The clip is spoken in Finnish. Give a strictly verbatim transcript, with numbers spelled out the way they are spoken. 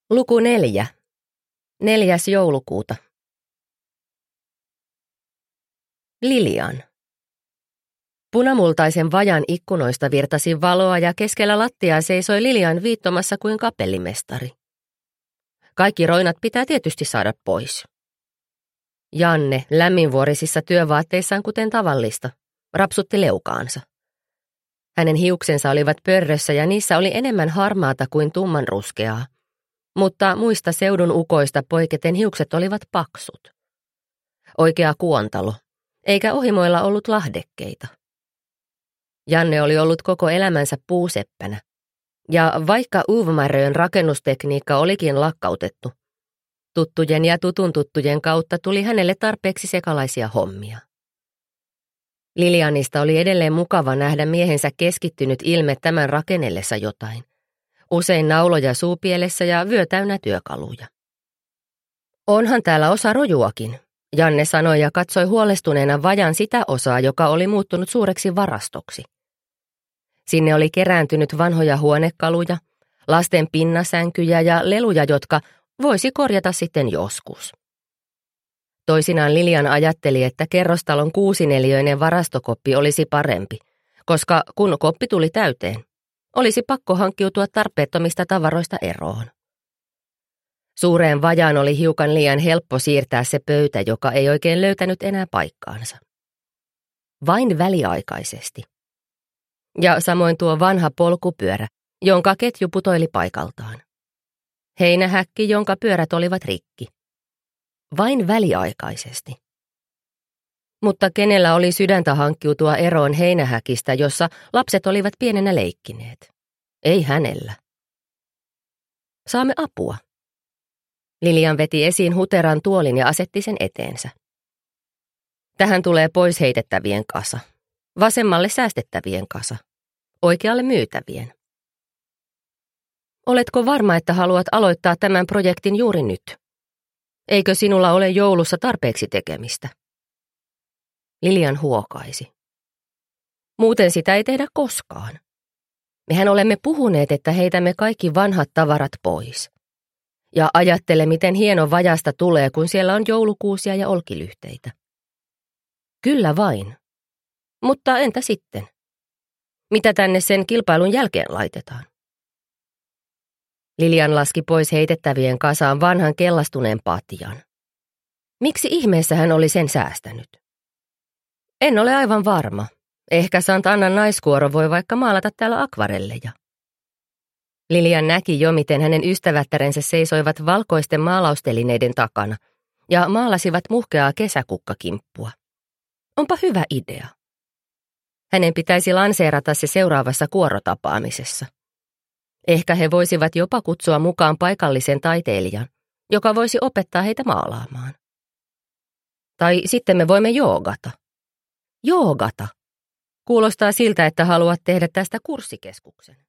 Luku neljä. Neljäs joulukuuta. Lilian. Punamultaisen vajan ikkunoista virtasi valoa ja keskellä lattiaa seisoi Lilian viittomassa kuin kapellimestari. Kaikki roinat pitää tietysti saada pois. Janne, lämminvuorisissa työvaatteissaan kuten tavallista, rapsutti leukaansa. Hänen hiuksensa olivat pörrössä ja niissä oli enemmän harmaata kuin tummanruskeaa, mutta muista seudun ukoista poiketen hiukset olivat paksut. Oikea kuontalo, eikä ohimoilla ollut lahdekkeita. Janne oli ollut koko elämänsä puuseppänä, ja vaikka Uuvmärön rakennustekniikka olikin lakkautettu, tuttujen ja tutun tuttujen kautta tuli hänelle tarpeeksi sekalaisia hommia. Lilianista oli edelleen mukava nähdä miehensä keskittynyt ilme tämän rakennellessa jotain. Usein nauloja suupielessä ja vyö täynnä työkaluja. Onhan täällä osa rojuakin, Janne sanoi ja katsoi huolestuneena vajan sitä osaa, joka oli muuttunut suureksi varastoksi. Sinne oli kerääntynyt vanhoja huonekaluja, lasten pinnasänkyjä ja leluja, jotka voisi korjata sitten joskus. Toisinaan Lilian ajatteli, että kerrostalon kuusineliöinen varastokoppi olisi parempi, koska kun koppi tuli täyteen, olisi pakko hankkiutua tarpeettomista tavaroista eroon. Suureen vajaan oli hiukan liian helppo siirtää se pöytä, joka ei oikein löytänyt enää paikkaansa. Vain väliaikaisesti. Ja samoin tuo vanha polkupyörä, jonka ketju putoili paikaltaan. Heinähäkki, jonka pyörät olivat rikki. Vain väliaikaisesti. Mutta kenellä oli sydäntä hankkiutua eroon heinähäkistä, jossa lapset olivat pienenä leikkineet? Ei hänellä. Saamme apua. Lilian veti esiin huteran tuolin ja asetti sen eteensä. Tähän tulee pois heitettävien kasa. Vasemmalle säästettävien kasa. Oikealle myytävien. Oletko varma, että haluat aloittaa tämän projektin juuri nyt? Eikö sinulla ole joulussa tarpeeksi tekemistä? Lilian huokaisi. Muuten sitä ei tehdä koskaan. Mehän olemme puhuneet, että heitämme kaikki vanhat tavarat pois. Ja ajattele, miten hieno vajasta tulee, kun siellä on joulukuusia ja olkilyhteitä. Kyllä vain. Mutta entä sitten? Mitä tänne sen kilpailun jälkeen laitetaan? Lilian laski pois heitettävien kasaan vanhan kellastuneen patjan. Miksi ihmeessä hän oli sen säästänyt? En ole aivan varma. Ehkä Sant Annan naiskuoro voi vaikka maalata täällä akvarelleja. Lilian näki jo, miten hänen ystävättärensä seisoivat valkoisten maalaustelineiden takana ja maalasivat muhkeaa kesäkukkakimppua. Onpa hyvä idea. Hänen pitäisi lanseerata se seuraavassa kuorotapaamisessa. Ehkä he voisivat jopa kutsua mukaan paikallisen taiteilijan, joka voisi opettaa heitä maalaamaan. Tai sitten me voimme joogata. Joogata. Kuulostaa siltä, että haluat tehdä tästä kurssikeskuksen.